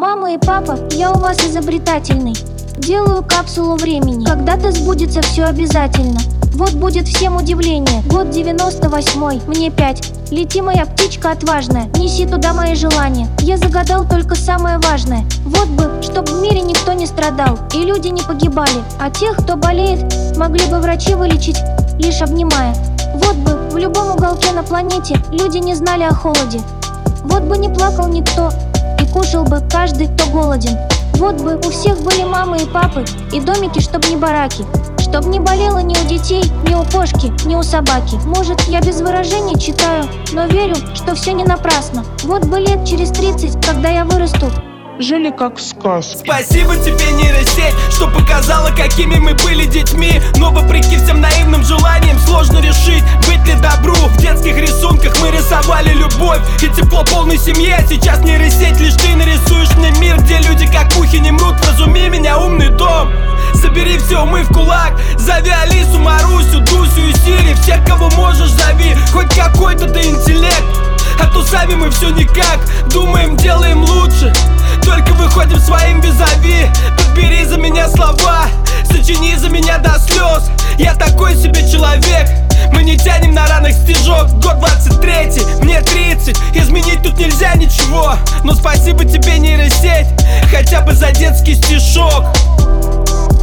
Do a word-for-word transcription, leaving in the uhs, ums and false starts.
Мама и папа, я у вас изобретательный. Делаю капсулу времени, когда-то сбудется все обязательно. Вот будет всем удивление. Год девяносто восьмой, мне пять. Лети, моя птичка отважная, неси туда мои желания. Я загадал только самое важное. Вот бы, чтоб в мире никто не страдал и люди не погибали, а тех, кто болеет, могли бы врачи вылечить, лишь обнимая. Вот бы в любом уголке на планете люди не знали о холоде. Вот бы не плакал никто и кушал бы каждый, кто голоден. Вот бы у всех были мамы и папы и домики, чтоб не бараки. Чтоб не болело ни у детей, ни у кошки, ни у собаки. Может, я без выражений читаю, но верю, что все не напрасно. Вот бы лет через тридцать, когда я вырасту, жили как в сказке. Спасибо тебе, нейросеть, что показала, какими мы были детьми. Но вопреки всем наивным желаниям сложно решить, быть ли добру. В детских рисунках мы рисовали любовь и тепло полной семьи. А сейчас нейросеть, лишь ты нарисуешь мне мир, где люди как мухи не мрут. Разуми меня, умный дом, собери все умы в кулак. Зови Алису, Марусю, Дусю и Сири. Всех, кого можешь, зови, хоть какой-то да интеллект. А то сами мы все никак, думаем, делаем лучше, только выходим своим визави. Подбери за меня слова, сочини за меня до слез. Я такой себе человек, мы не тянем на ранах стежок. Год двадцать третий, мне тридцать, изменить тут нельзя ничего. Но спасибо тебе, нейросеть, хотя бы за детский стишок.